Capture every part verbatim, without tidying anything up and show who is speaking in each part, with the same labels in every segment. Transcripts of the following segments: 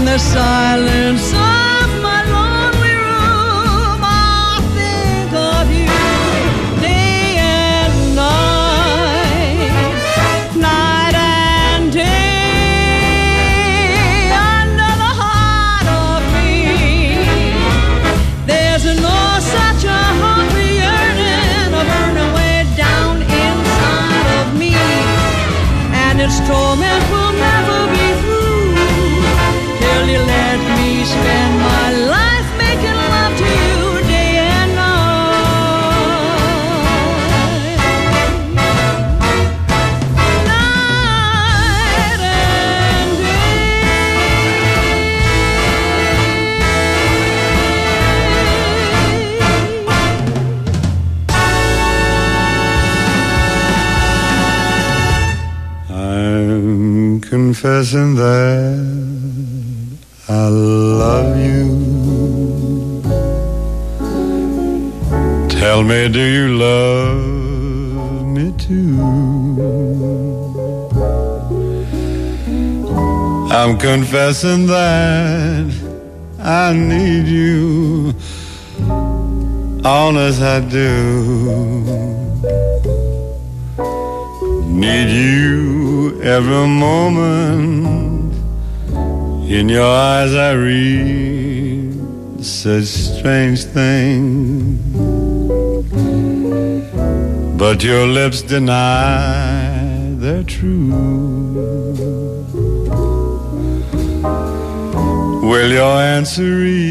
Speaker 1: the silence of my lonely room, I think of you day and night, night and day, under the heart of me. There's no such a hungry yearning, a burning way down inside of me, and its torment will never be through till you let me spend my life making love to you day and night, night and
Speaker 2: I'm confessing that I love you. Tell me, do you love me too? I'm confessing that I need you, honest I do. Need you every moment. In your eyes I read such strange things, but your lips deny they're true. Will your answer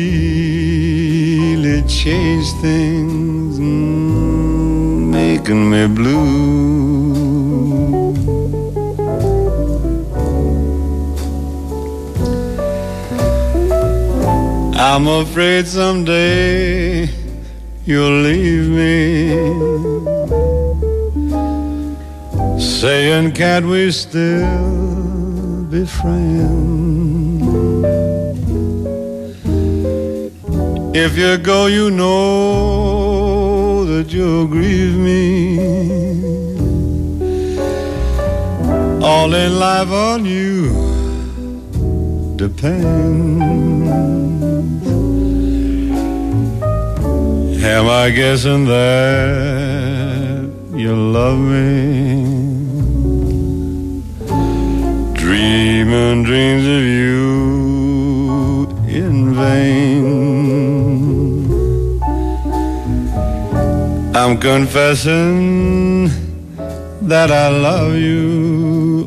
Speaker 2: really change things, mm, making me blue? I'm afraid someday you'll leave me, saying can't we still be friends? If you go, you know that you'll grieve me. All in life on you depends. Am I guessing that you love me? Dreaming dreams of you in vain. I'm confessing that I love you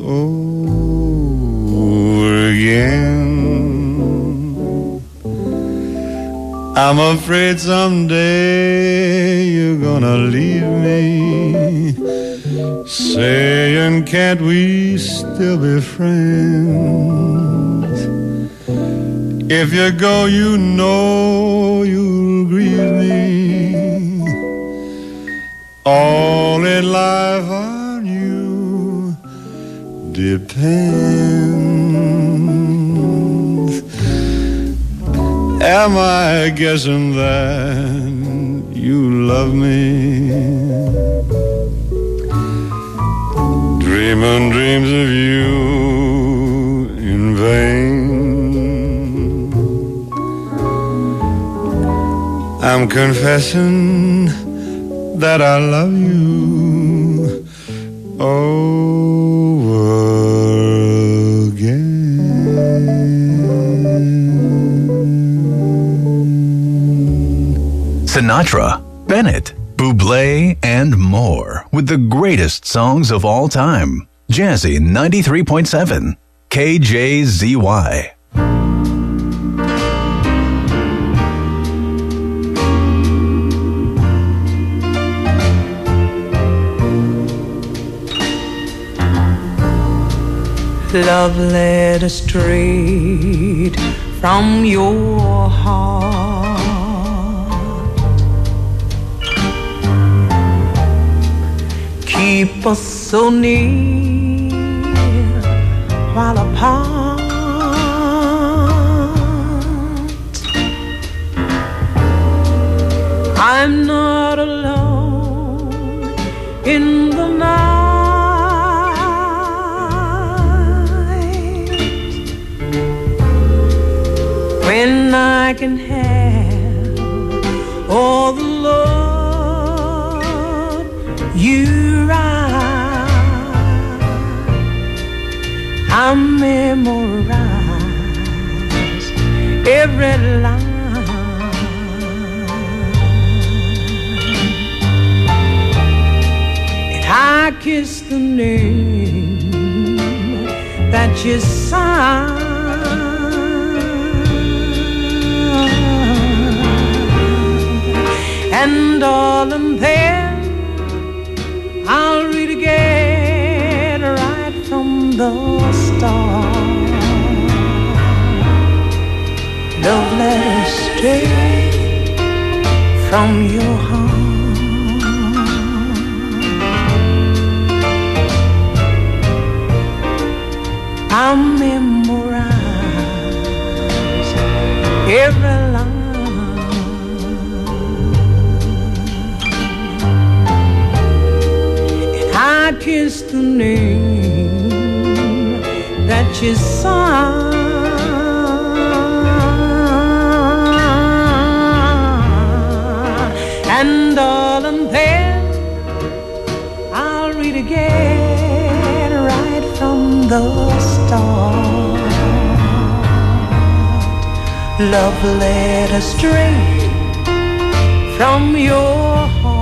Speaker 2: over again. I'm afraid someday you're gonna leave me, saying can't we still be friends? If you go, you know you'll grieve me. All in life on you depends. Am I guessing that you love me? Dreaming dreams of you in vain. I'm confessing that I love you over again.
Speaker 3: Sinatra, Bennett, Bublé, and more with the greatest songs of all time. Jazzy ninety-three point seven, K J Z Y.
Speaker 1: Love led us straight from your heart. Keep us so near while apart. I'm not alone in the night. I memorize every line, and I kiss the name that you signed. And darling, then I'll read again right from the start. Love letters straight from your heart. I memorize every line, I kiss the name that you signed. And darling, then I'll read again right from the start. Love letter straight from your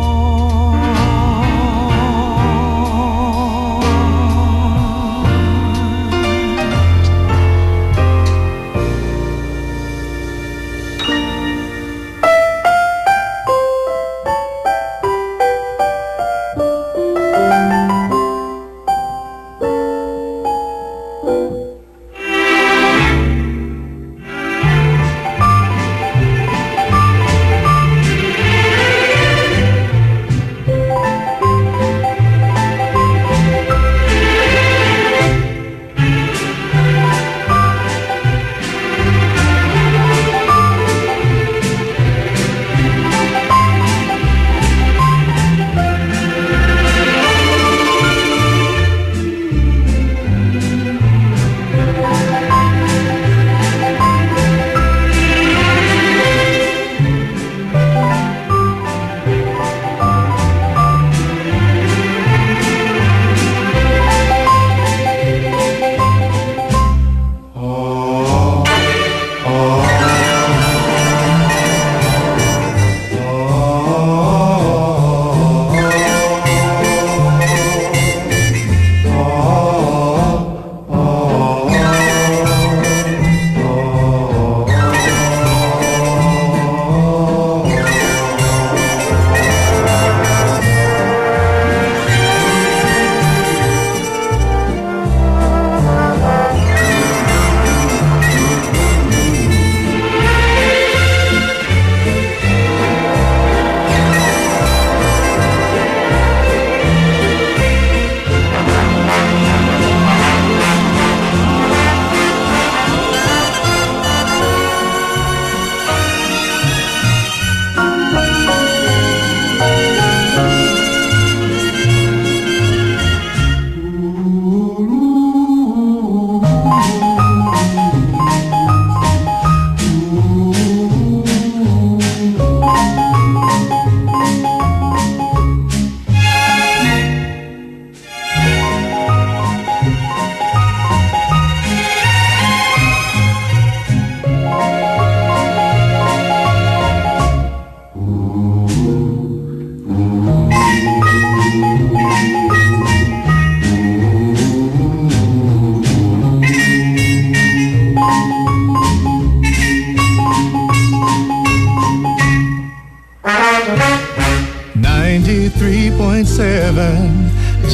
Speaker 2: ninety-three point seven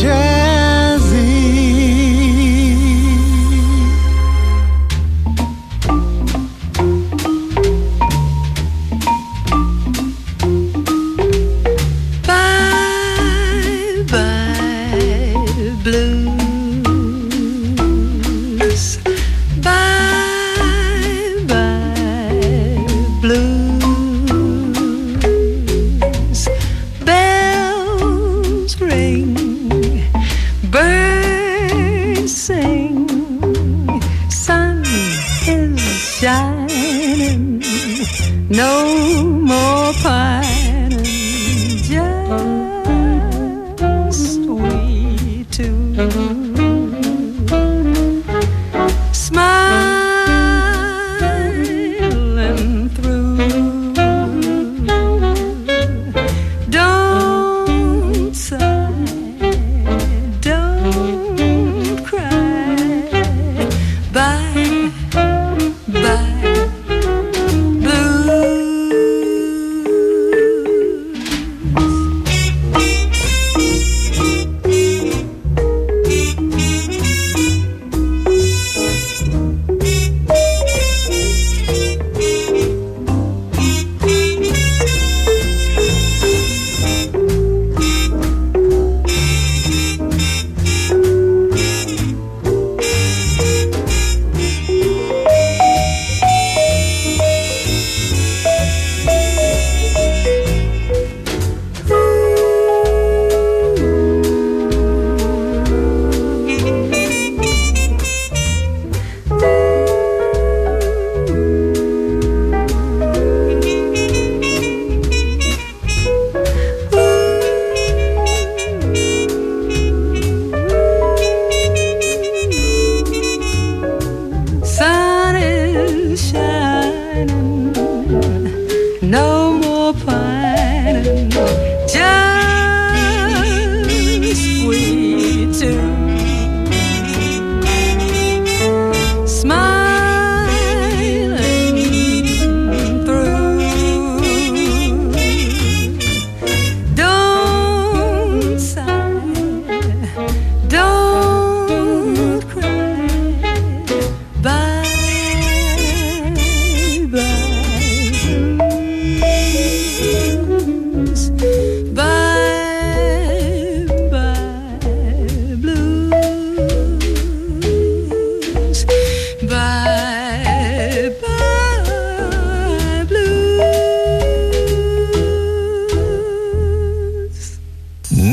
Speaker 2: Jazzy.
Speaker 1: Bye bye blues. Bye bye blues. Bells ring,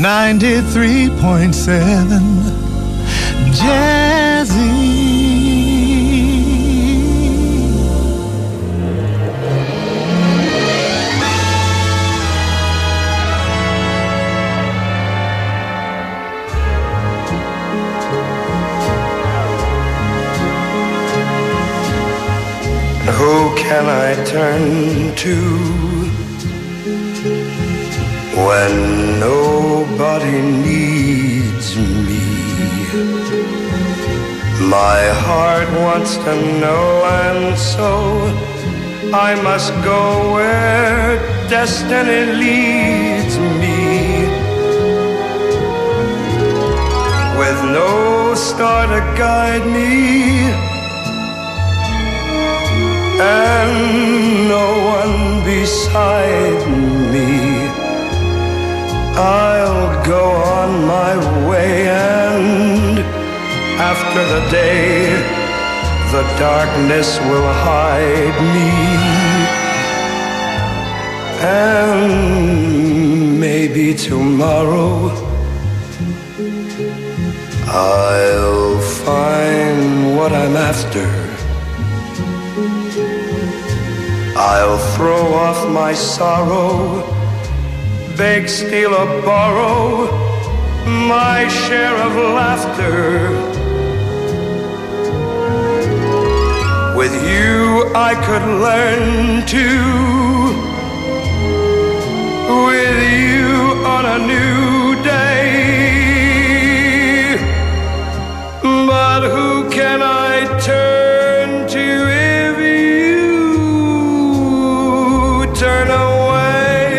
Speaker 2: ninety-three point seven Jazzy.
Speaker 4: Who can I turn to when nobody needs me? My heart wants to know, and so I must go where destiny leads me. With no star to guide me, and no one beside me, I'll go on my way, and after the day, the darkness will hide me, and maybe tomorrow I'll find what I'm after. I'll throw off my sorrow, beg, steal, or borrow my share of laughter. With you I could learn to, with you on a new day. But who can I turn to if you turn away?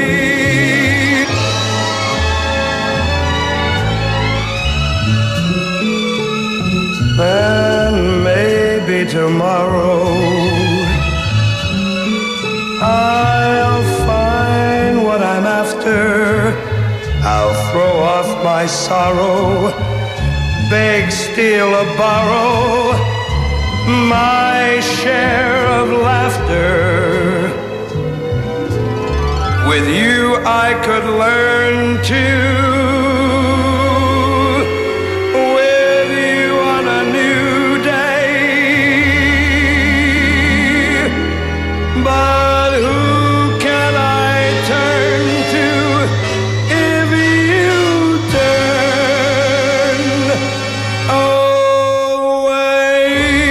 Speaker 4: And maybe tomorrow I'll find what I'm after. I'll throw off my sorrow, beg, steal, or borrow my share of laughter. With you I could learn to, with you on a new day. But who can I turn to if you turn away?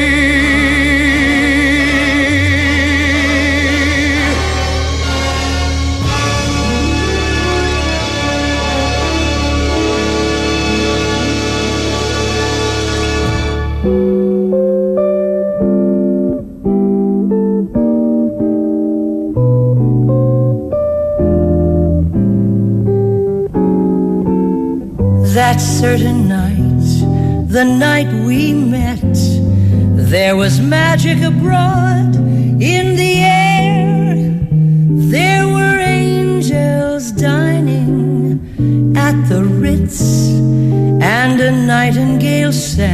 Speaker 1: That certain night, the night we met, there was magic abroad in the air. There were angels dining at the Ritz, and a nightingale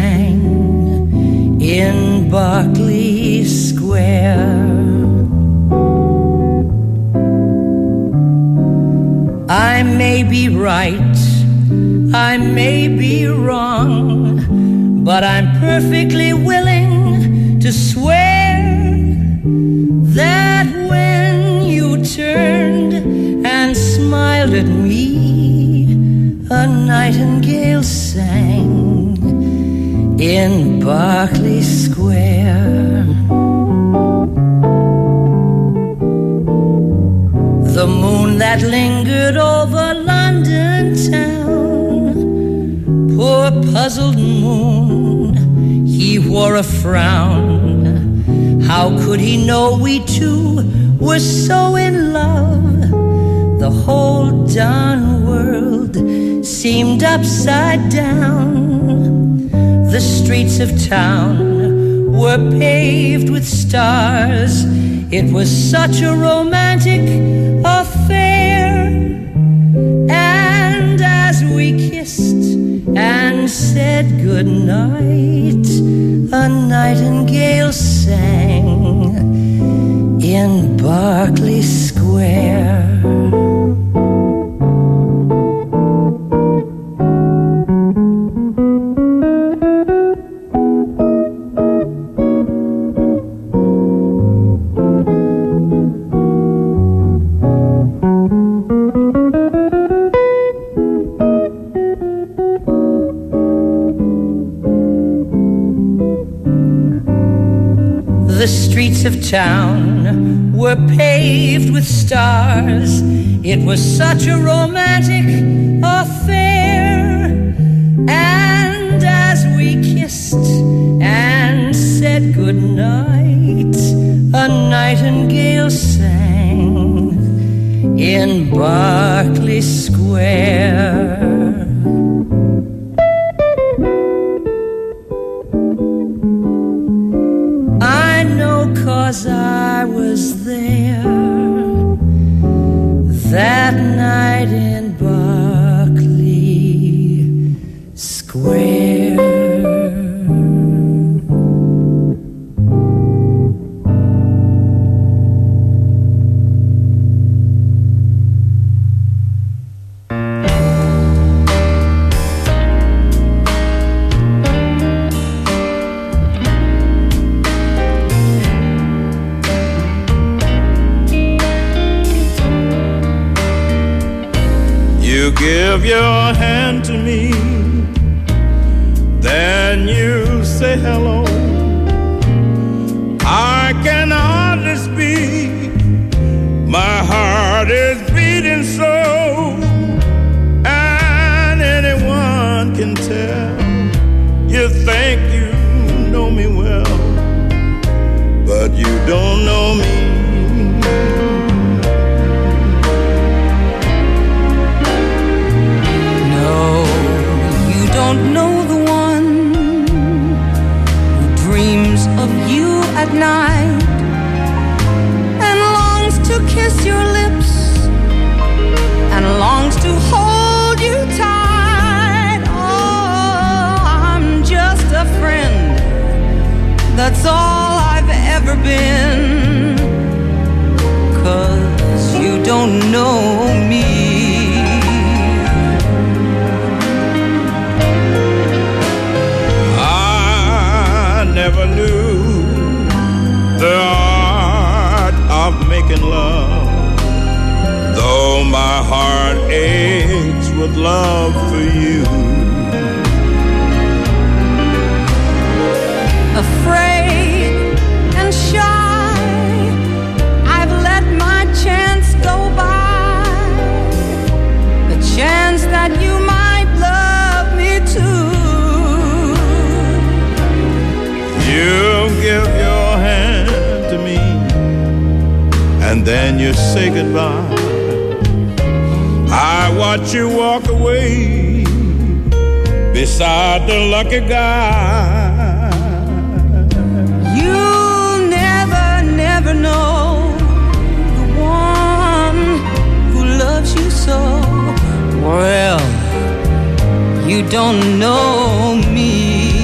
Speaker 1: sang in Berkeley Square. I may be right, I may be wrong, but I'm perfectly willing to swear that when you turned and smiled at me, a nightingale sang in Berkeley Square. The moon that lingered over London town, poor puzzled moon, he wore a frown. How could he know we two were so in love? The whole darn world seemed upside down. The streets of town were paved with stars. It was such a romantic affair. And as we kissed and said goodnight, a nightingale sang in Berkeley Square.
Speaker 5: The streets of town were paved with stars. It was such a romantic affair. And as we kissed and said goodnight, a nightingale sang in Berkeley Square. I know 'cause I was there that night in Berkeley Square.
Speaker 2: You give your hand to me, then you say hello. I can hardly speak, my heart is beating so, and anyone can tell. You think you know me well, but you don't know me.
Speaker 5: Don't know the one who dreams of you at night and longs to kiss your lips and longs to hold you tight. Oh, I'm just a friend, that's all I've ever been, 'cause you don't know me.
Speaker 2: Never knew the art of making love, though my heart aches with love for you.
Speaker 5: Afraid and shy, I've let my chance go by, the chance that you might love me too.
Speaker 2: You give your hand to me, and then you say goodbye. I watch you walk away beside the lucky guy.
Speaker 5: You'll never, never know the one who loves you so. Well, you don't know me.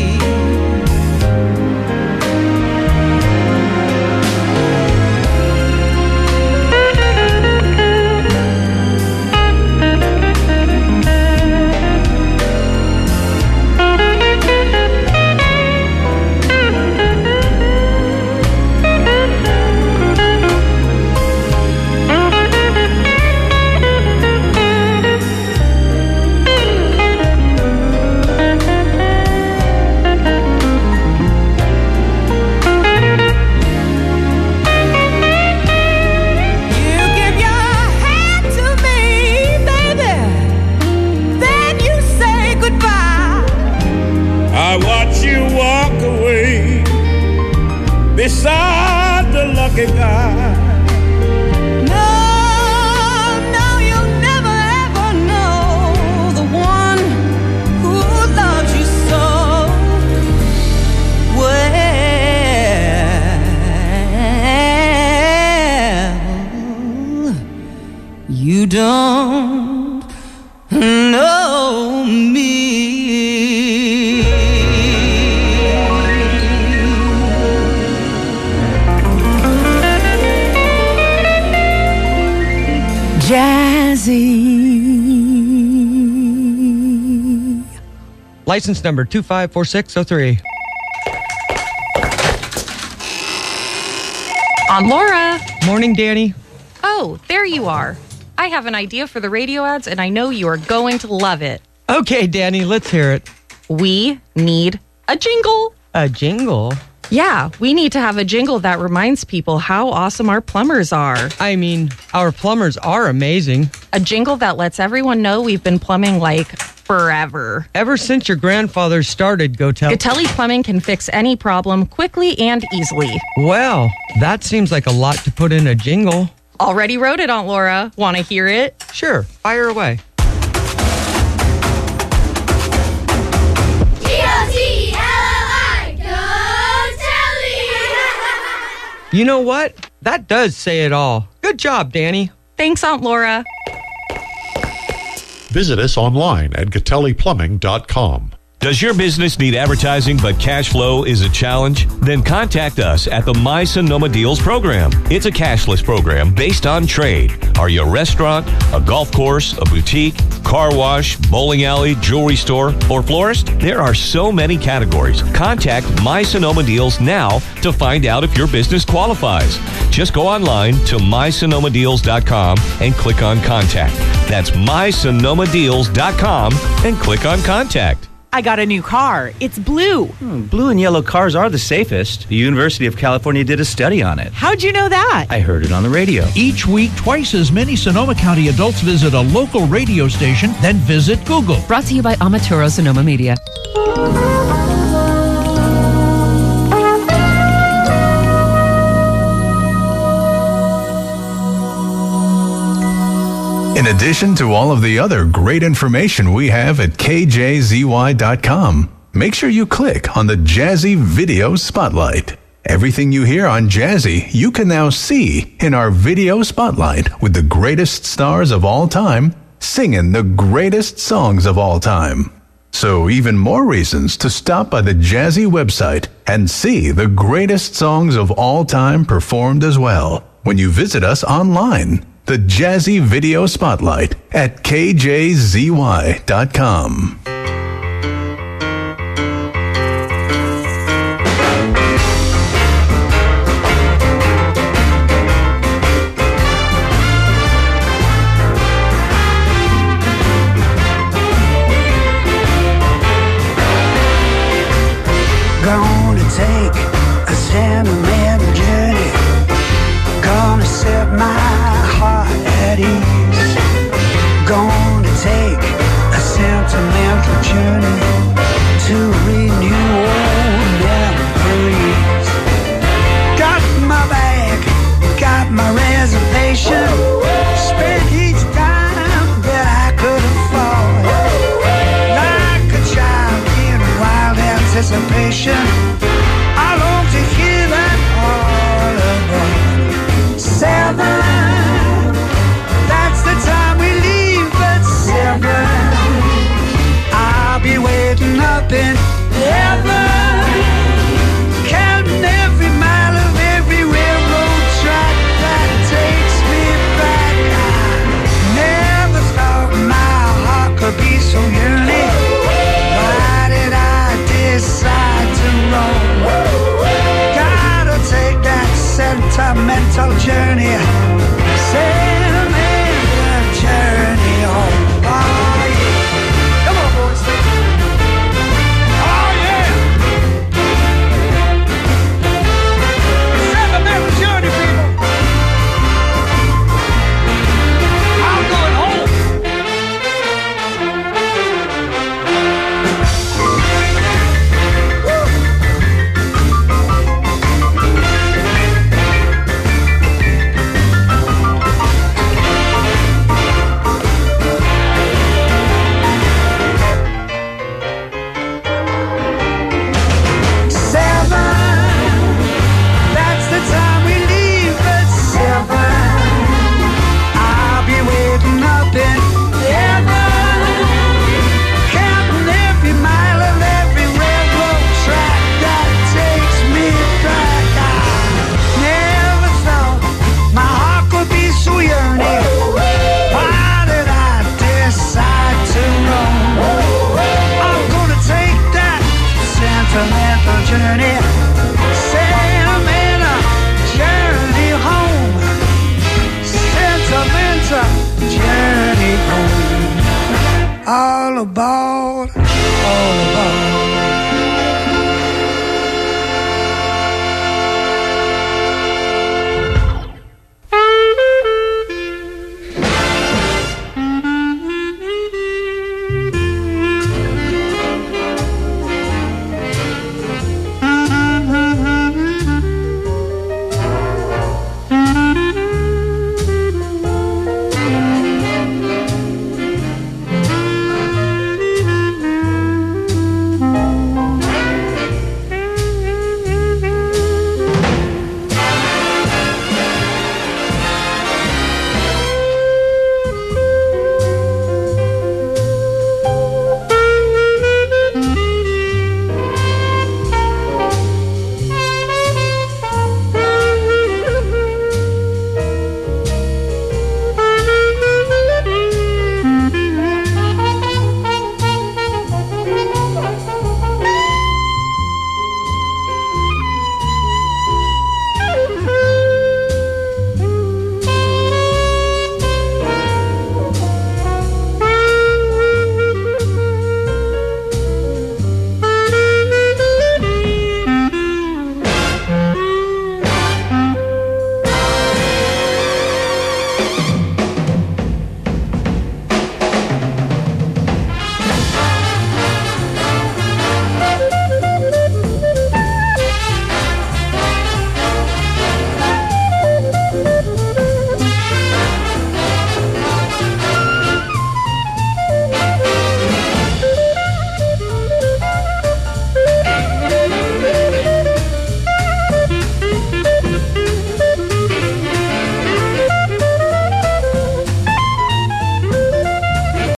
Speaker 2: Beside the lucky guy.
Speaker 5: No, no, you'll never ever know the one who loves you so well. You don't know me. Jazzy.
Speaker 6: License number two five four six zero three.
Speaker 7: Aunt Laura.
Speaker 6: Morning, Danny.
Speaker 7: Oh, there you are. I have an idea for the radio ads, and I know you are going to love it.
Speaker 6: Okay, Danny, let's hear it.
Speaker 7: We need a jingle.
Speaker 6: A jingle?
Speaker 7: Yeah, we need to have a jingle that reminds people how awesome our plumbers are.
Speaker 6: I mean, our plumbers are amazing.
Speaker 7: A jingle that lets everyone know we've been plumbing like forever.
Speaker 6: Ever since your grandfather started, Gotel.
Speaker 7: Gatelli Plumbing can fix any problem quickly and easily.
Speaker 6: Well, that seems like a lot to put in a jingle.
Speaker 7: Already wrote it, Aunt Laura. Want to hear it?
Speaker 6: Sure, fire away. You know what? That does say it all. Good job, Danny.
Speaker 7: Thanks, Aunt Laura.
Speaker 8: Visit us online at gatelli plumbing dot com.
Speaker 9: Does your business need advertising but cash flow is a challenge? Then contact us at the My Sonoma Deals program. It's a cashless program based on trade. Are you a restaurant, a golf course, a boutique, car wash, bowling alley, jewelry store, or florist? There are so many categories. Contact My Sonoma Deals now to find out if your business qualifies. Just go online to my sonoma deals dot com and click on Contact. That's my sonoma deals dot com and click on Contact.
Speaker 10: I got a new car. It's blue.
Speaker 11: Hmm, blue and yellow cars are the safest. The University of California did a study on it.
Speaker 10: How'd you know that?
Speaker 11: I heard it on the radio.
Speaker 12: Each week, twice as many Sonoma County adults visit a local radio station than visit Google.
Speaker 13: Brought to you by Amaturo Sonoma Media.
Speaker 3: In addition to all of the other great information we have at K J Z Y dot com, make sure you click on the Jazzy Video Spotlight. Everything you hear on Jazzy, you can now see in our video spotlight with the greatest stars of all time singing the greatest songs of all time. So even more reasons to stop by the Jazzy website and see the greatest songs of all time performed as well when you visit us online. The Jazzy Video Spotlight at K J Z Y dot com.
Speaker 4: Gonna take a sentimental journey. Gonna set my heart at ease. Gonna take a sentimental journey to renew old memories. Got my bag, got my reservation. Spent each dime that I could afford. Like a child in wild anticipation, I long to hear that all aboard. Seven, that's the time we leave at seven. I'll be waiting up in heaven, counting every mile of every railroad track that takes me back. I never thought my heart could be so yearning. Why did I decide to roam? Gotta take that sentimental journey. Sentimental journey home. Oh yeah. Come on, boys. Oh yeah. Sentimental journey, people. I'm going home. Journey, sentimental journey home, sentimental journey home. All aboard, all aboard.